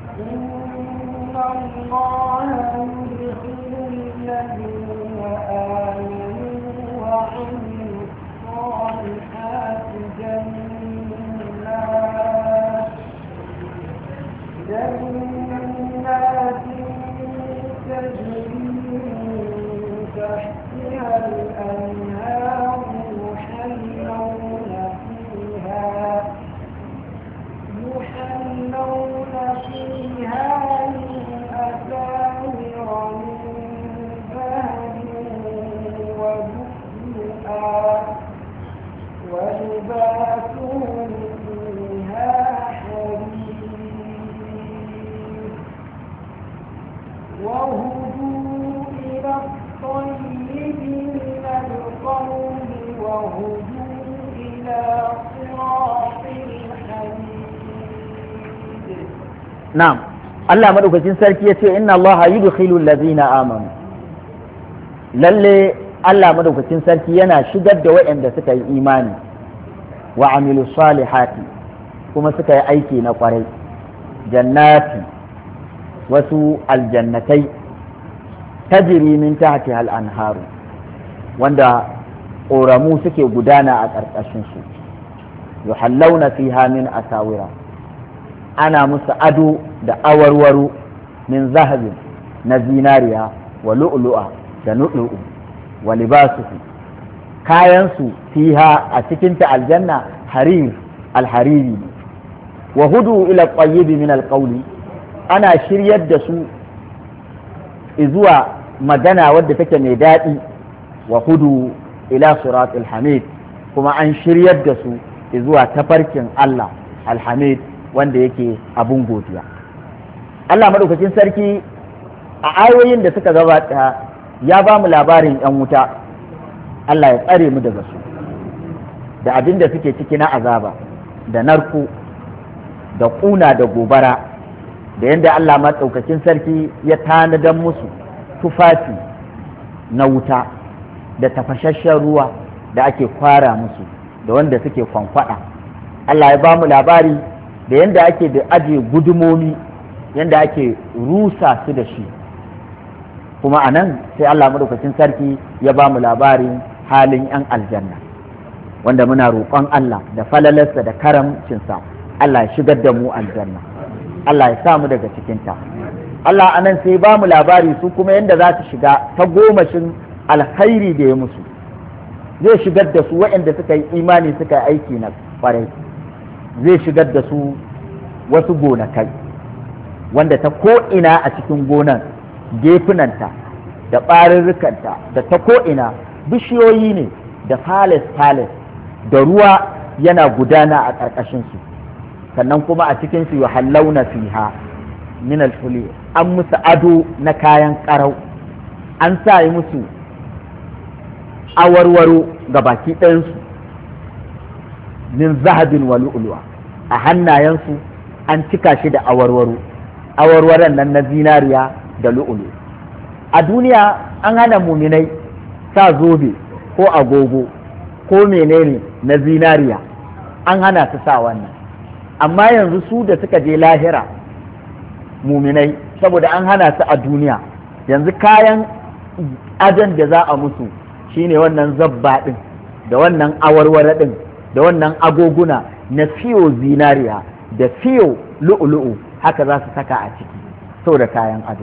Speaker 2: جنات تجري من تحتها الأنهار يحلون فيها يحلون فيها من أساور من ذهب ولؤلؤا ولباسهم فيها وهدوا إلى الطيب من القول وهدوا إلى صراط الحميد.
Speaker 1: نعم Allah madaukakin sarki ya ce inna Allah yudkhilul ladzina amanu, lalle Allah madaukakin sarki yana shigar da waɗanda suka yi imani wa amilu salihati kuma suka yi aiki na kwarai jannati wasu aljannatai tajiri min tahti hal anharu wanda ƙoramu suke gudana a ƙarƙashinsu yuhallawna fiha min asawira ana musu ado da awarwaro min zahabin na zinariya wa lu'lu'a da nu'lu'u wa libasuhu kayansu fiha a cikin ta aljanna harir alhariri wa hudu ila qayyibi min alqawli ana shiryar da su zuwa magana wadda take mai daɗi wa hudu ila siratul hamid kuma an shiryar da su zuwa tafarkin Allah alhamid wanda yake abun godiya. Allah madaukakin sarki a ayoyin da suka gabata ya ba mu labarin yan wuta, Allah ya tsare mu daga su da abin da suke ciki na azaba da narko da ƙuna da gobara da yadda Allah maɗaukakin sarki ya tanadan musu tufafi na wuta da tafashashen ruwa da ake kwara musu da wanda suke kwankwada. Allah ya ba mu labari da yanda ake da aje gudumomi, yanda ake rusa su da shi. Kuma a nan sai Allah madaukakin sarki ya ba mu labarin halin 'yan aljanna, wanda muna roƙon Allah da falalarsa da karamcinsa Allah ya shigar da mu aljanna, Allah ya sa mu daga cikinta. Allah a nan sai ba mu labari su kuma yanda za su shiga ta gomashin alkhairi da ya musu, zai shigar da su waɗanda suka yi imani suka yi aiki na ƙwarai, zai shigar da su wasu gonakai wanda ta ko'ina a cikin gonan gefunanta da ɓarurrukanta da ta ko'ina bishiyoyi ne da fales-fales da ruwa yana gudana a ƙarƙashinsu, sannan kuma a cikinsu ya hallauna fiha min alfuli, an musu ado na kayan ƙarau, an sa yi musu awarwaro ga baki ɗayansu min zahabin wa lu'lu'a, a hannayensu an cika shi da awarwaro, awarwaron nan na zinariya da lu'ulu. A duniya an hana muminai sa zobe ko agogo ko menene na zinariya, an hana su sa wannan, amma yanzu su da suka je lahira muminai, saboda an hana su a duniya, yanzu kayan adon da za a musu shine wannan zabba ɗin da wannan awarware ɗin da wannan agoguna na fiyo zinariya da fiyo lu'ulu'u, haka za su saka a ciki saboda kayan ado,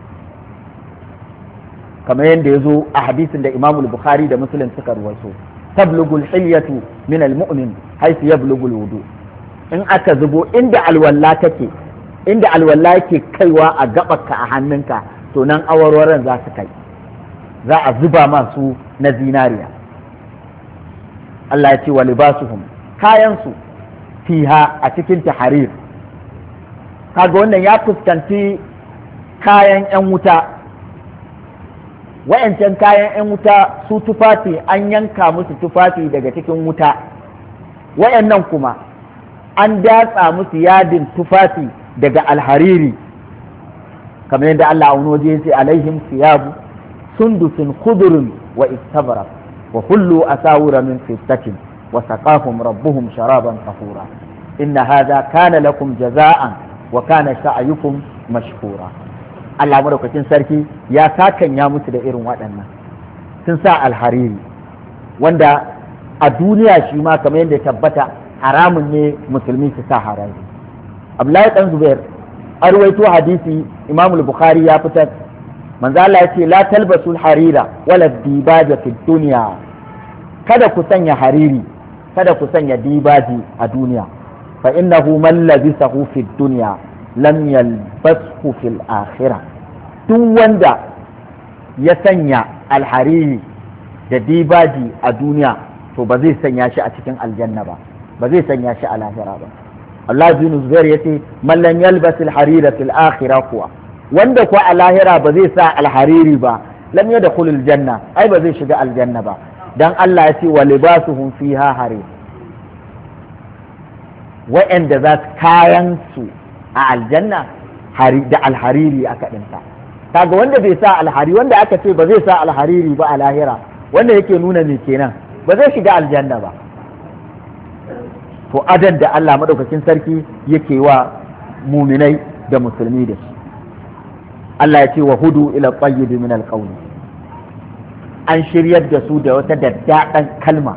Speaker 1: kamar yadda ya zo a hadisin da Imam Bukhari da Muslim suka ruwaito, tablugul hilyatu min almu'min haythu yablugul wudu. In aka zubo inda alwalla take, inda alwalla yake kaiwa a gabarka a hannunka, to nan awarwaran za su kai, za a zuba masu na zinariya. Allah ya ce wa libasuhum, kayansu fiha a cikin taharir. Kaga wannan ya fuskanci kayan 'yan wuta, wayancan kayan 'yan wuta su tufafi an yanka musu tufafi daga cikin wuta, wayannan kuma an datsa musu yadin tufafi daga alhariri, kamar yadda Allah a wani waje ya ce alaihim siyabu sundusin khudurun wa istabrak wa hullu asawira min fiddatin wa saqahum rabbuhum sharaban tahura inna hadha kana lakum jaza'an wa kana sa'yukum mashkura. Allah madaukakin sarki ya sakanya musu da irin waɗannan, sun sa alhariri, wanda a duniya shi ma kamar yadda tabbata haramun ne musulmi su sa harari. Abdullahi dan Zubair arwaito hadisi Imam Bukhari ya fitar, manzo Allah ya ce la talbasul harira wala dibaja fi dunya, kada ku sanya hariri, kada ku sanya dibaji a duniya, fa innahu man labisahu fi dunya lam yalbashu fil akhirah. Duk wanda ya sanya alhariri da dibaji a duniya to ba zai sanya shi a cikin aljanna ba, ba zai sanya shi a lahira ba. Allah bin Zubair yace man lam yalbas alharira fil akhirah kuwa, wanda kuwa a lahira ba zai sa alhariri ba, lam yadkhul aljanna, ai ba zai shiga aljanna ba, dan Allah ya ce wa libasuhum fiha harir, wa'anda za su kayan su a aljanna da alhariri aka dinka. Kaga wanda bai sa alhariri, wanda aka ce ba zai sa alhariri ba a lahira, wanda yake nuna me kenan, ba zai shiga aljanna ba. To adan da Allah madaukakin sarki yake wa muminai da musulmi da shi, Allah ya ce wa hudu ila tayyib min alqawl, an shiryar da su da wata daddaɗan kalma.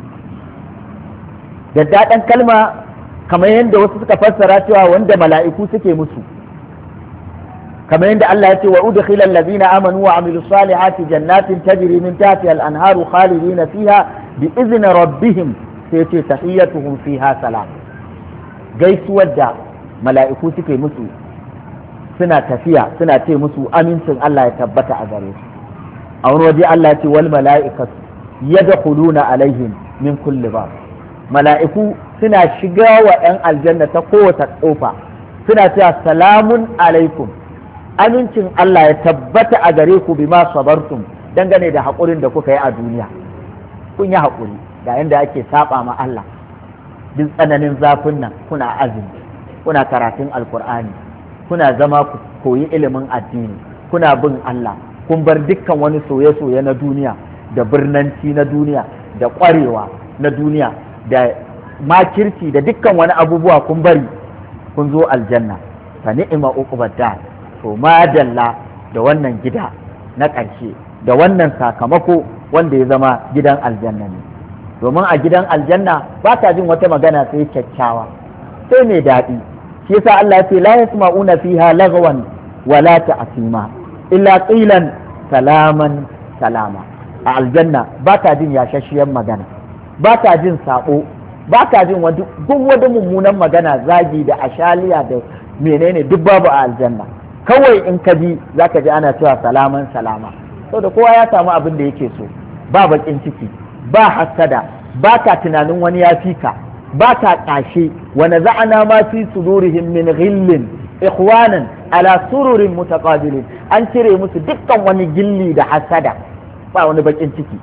Speaker 1: Daddaɗan kalma kamar yadda wasu suka fassara cewa wanda mala'iku suke musu, kamar yadda Allah ya ce wa udkhila allazina amanu wa amilus salihati jannatin tajri min tahtiha al-anharu khalidina fiha bi izni rabbihim, sai ce tahiyyatuhum fiha salam. Gaisuwar da mala'iku suke musu suna tafiya suna ce musu amincin Allah ya tabbata a gare su. A wani waje Allah ya ce wal mala'ikatu yadkhuluna alaihim min kulli bab, mala'iku suna shiga wa 'yan aljanna ta kowace kofa, suna cewa salamun alaikum, amincin Allah ya tabbata a gare ku bima sabartum, dangane da haƙurin da kuka yi a duniya. Kun yi haƙuri ga yanda ake saba ma Allah, duk tsananin zafin nan kuna azumi, kuna karatun alkur'ani, kuna zama ku koyi ilimin addini, kuna bin Allah, kun bar dukkan wani soye-soye na duniya da birnanci na duniya da ƙwarewa na duniya da makirci da dukkan wani abubuwa kun bari, kun zo aljanna fa ni'ma uqbad dar, to madalla da wannan gida na ƙarshe, da wannan sakamako wanda ya zama gidan aljanna ne. Domin a gidan aljanna ba ta jin wata magana sai kyakkyawa sai mai daɗi. shi yasa Allah ya ce la yasma'una fiha lagwan wala ta'sima illa qilan salaman salama. A aljanna ba ta jin yashashiyar magana, ba ta jin sabo, ba ta jin duk wani mummunan magana, zagi da ashaliya da menene duk babu a aljanna. Kawai in ka ji zaka ji ana cewa salaman salama, saboda kowa ya samu abin da yake so, ba bakin ciki, ba hassada, ba ka tunanin wani ya fi ka, ba ka ƙashe. wa naza'ana ma fi sudurihim min ghillin ikhwanan ala sururin mutaqabilin, an cire musu dukkan wani gilli da hassada, ba wani bakin ciki.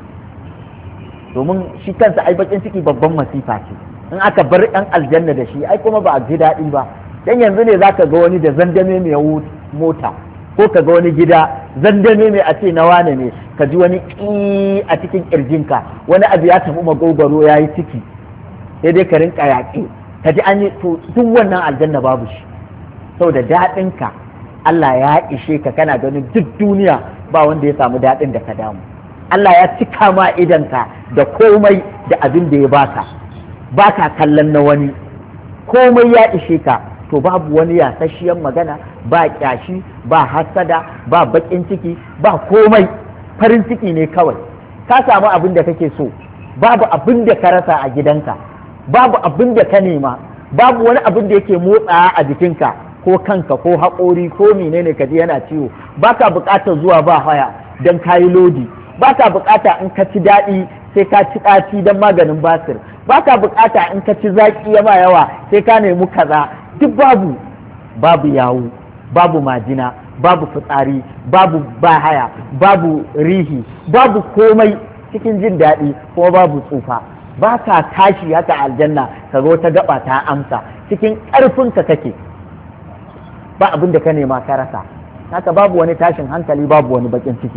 Speaker 1: Domin shi kansa ai bakin ciki babban masifa ce, in aka bar ɗan aljanna da shi ai kuma ba a ji daɗi ba. Dan yanzu ne zaka ga wani da zandame mai mota, ko ka ga wani gida zandame mai a ce na wane ne, ka ji wani ƙi a cikin ƙirjinka, wani abu ya tafi magogaro ya yi ciki, sai dai ka rinka yaƙi, ka ji an yi to duk wannan aljanna babu shi. Saboda daɗinka Allah ya ishe ka, kana ganin duk duniya ba wanda ya samu daɗin da ka damu. Allah ya cika ma idanka da komai da abin da ya baka, baka kallon na wani, komai ya ishe ka, to babu wani yasasshiyar magana, ba kyashi, ba hasada, ba bakin ciki, ba komai, farin ciki ne kawai. Ka samu abin da kake so, babu abin da ka rasa a gidanka, babu abin da ka nema, babu wani abin da yake motsa a jikinka, ko kanka ko haƙori ko menene ka ji yana ciwo, baka buƙatar zuwa ba haya don kayi lodi, baka buƙata in ka ci daɗi sai ka ci ɗaci don maganin basir, baka buƙata in ka ci zaƙi ya ma yawa sai ka nemi kaza. Duk babu, babu yawu, babu majina, babu fitsari, babu bahaya, babu rihi, babu komai, cikin jin daɗi kuma babu tsufa. Ba ka tashi haka aljanna ka zo ta gaba ta amsa, cikin ƙarfinka kake, ba abin da ka nema ka rasa. Haka babu wani tashin hankali, babu wani bakin ciki.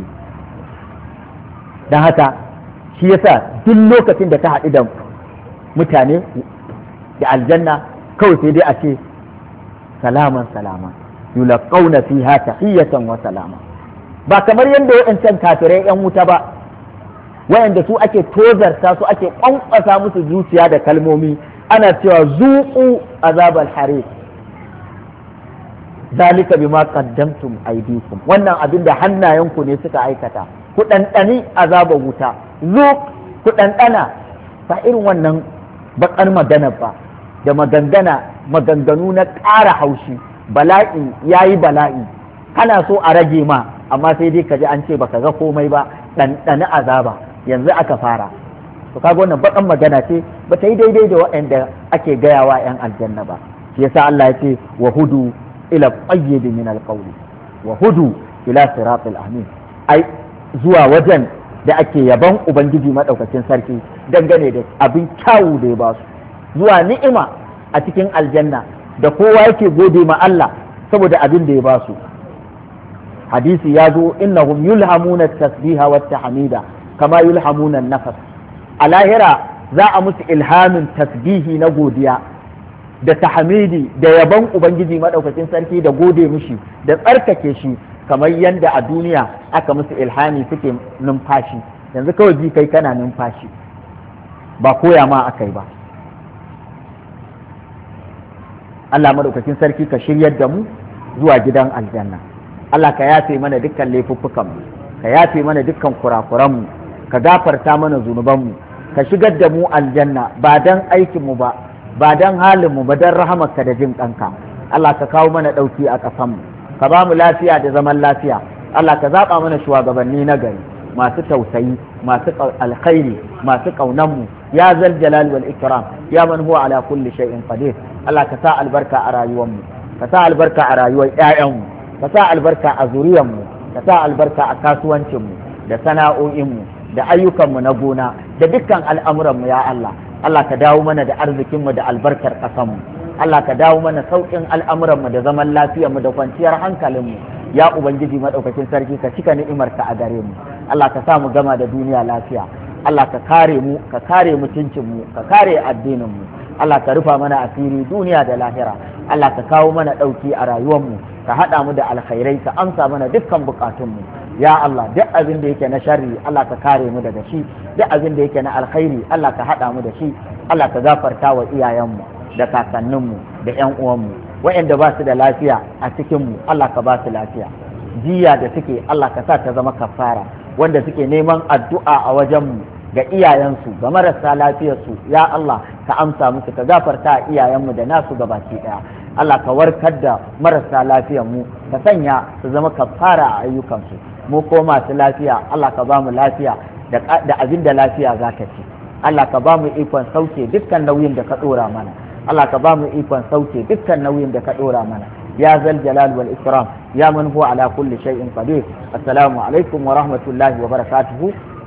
Speaker 1: Don haka shi yasa duk lokacin da ka haɗu da mutane da aljanna, kawai sai dai a ce salaman salama, yulaqawna fiha tahiyatan wa salama. Ba kamar yadda waɗancan kafirai yan wuta ba, waɗanda su ake tozarta, su ake kwankwasa musu zuciya da kalmomi, ana cewa zuqu azabal harir, zalika bima qaddamtum aydikum, wannan abin da hannayenku ne suka aikata, ku ɗanɗani azabar wuta, zuq ku ɗanɗana. Ba irin wannan baƙar magana ba, da magangana maganganu na ƙara haushi, bala'i ya yi bala'i, kana so a rage ma, amma sai dai ka ji an ce baka ga komai ba, ɗanɗani azaba, yanzu aka fara. To kaga wannan baƙar magana ce, ba ta yi daidai da waɗanda ake gayawa 'yan aljanna ba. Shi yasa Allah ya ce wa hudu ila qayyid min alqawli wa hudu ila siratil amin, ai zuwa wajen da ake yaban ubangiji madaukakin sarki dangane da abin kyawu da ya ba su, zuwa ni'ima a cikin aljanna da kowa yake gode ma Allah saboda abin da ya ba su. Hadisi ya zo innahum yulhamuna tasbiha wa tahmida kama yulhamuna nafas. A lahira za a musu ilhamin tasbihi na godiya da tahmidi da yaban ubangiji madaukakin sarki da gode mishi da tsarkake shi, kamar yadda a duniya aka musu ilhami suke numfashi. Yanzu kawai ji kai kana numfashi, ba koya ma akai ba. Allah madaukakin sarki ka shiryar da mu zuwa gidan aljanna. Allah ka yafe mana dukkan laifuffukan mu, ka yafe mana dukkan kurakuran mu, ka gafarta mana zunuban mu, ka shigar da mu aljanna ba dan aikin mu ba, ba dan halin mu ba, dan rahamarka da jin kanka. Allah ka kawo mana dauki a kasan mu, ka ba mu lafiya da zaman lafiya. Allah ka zaba mana shugabanni na gari, masu tausayi, masu alkhairi, masu kaunan mu, ya zal jalal wal ikram, ya man huwa ala kulli shay'in qadir. Allah ka sa albarka a rayuwar mu, ka sa albarka a rayuwar ƴaƴan mu, ka sa albarka a zuriyar mu, ka sa albarka a kasuwancin mu da sana'o'in mu da ayyukan mu na gona da dukkan al'amuran mu ya Allah. Allah ka dawo mana da arzikin mu da albarkar ƙasar mu. Allah ka dawo mana sauƙin al'amuran mu da zaman lafiyar mu da kwanciyar hankalin mu. Ya Ubangiji madaukakin sarki ka cika ni'imarka a gare mu. Allah ka sa mu gama da duniya lafiya. Allah ka kare mu, ka kare mutuncin mu, ka kare addinin mu. Allah ka rufa mana asiri duniya da lahira. Allah ka kawo mana ɗauki a rayuwarmu ka haɗa mu da alkhairai ka amsa mana dukkan buƙatunmu ya Allah duk abin da yake na sharri Allah ka kare mu daga shi duk abin da yake na alkhairi Allah ka haɗa mu da shi Allah ka gafarta wa iyayenmu da kakanninmu da ƴan uwanmu waɗanda ba su da lafiya a cikinmu Allah ka ba su lafiya jiya da suke Allah ka sa ta zama kafara wanda suke neman addu'a a wajenmu ga iyayensu ga marasa lafiyarsu ya Allah ka amsa musu ka gafarta a iyayenmu da nasu gabaki ɗaya Allah ka warkar da marasa lafiyarmu ka sanya su zama kafara a ayyukansu mu ko masu lafiya Allah ka ba mu lafiya da abin da lafiya za ka ci Allah ka ba mu ikon sauke dukkan nauyin da ka ɗora mana Allah ka ba mu ikon sauke dukkan nauyin da ka ɗora mana ya zal jalal wal ikram ya man huwa ala kulli shay'in qadir assalamu alaikum wa rahmatullahi wa barakatuhu